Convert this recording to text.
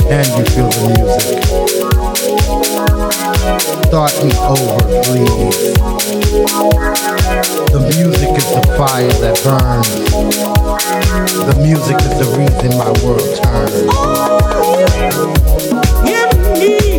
Can you feel the music? Start me over, please. The music is the fire that burns. The music is the reason my world turns. Oh, give me